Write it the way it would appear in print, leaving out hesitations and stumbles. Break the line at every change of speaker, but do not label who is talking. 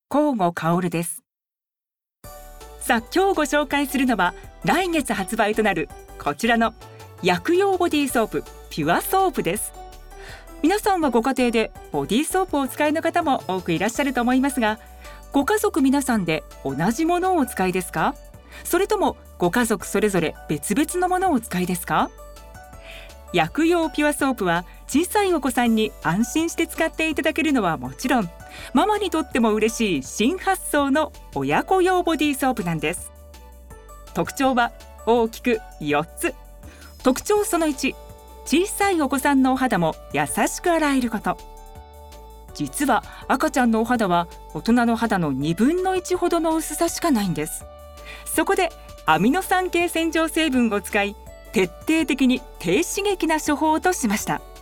甲吾薫です。さあ、今日ご紹介するのは来月発売となるこちらの薬用ボディーソープピュアソープです。皆さんはご家庭でボディーソープをお使いの方も多くいらっしゃると思いますが、ご家族皆さんで同じものをお使いですか？それともご家族それぞれ別々のものをお使いですか？薬用ピュアソープは小さいお子さんに安心して使っていただけるのはもちろん、ママにとっても嬉しい新発想の親子用ボディーソープなんです。特徴は大きく4つ。特徴その1、小さいお子さんのお肌も優しく洗えること。実は赤ちゃんのお肌は大人の肌の2分の1ほどの薄さしかないんです。そこでアミノ酸系洗浄成分を使い、徹底的に低刺激な処方としました。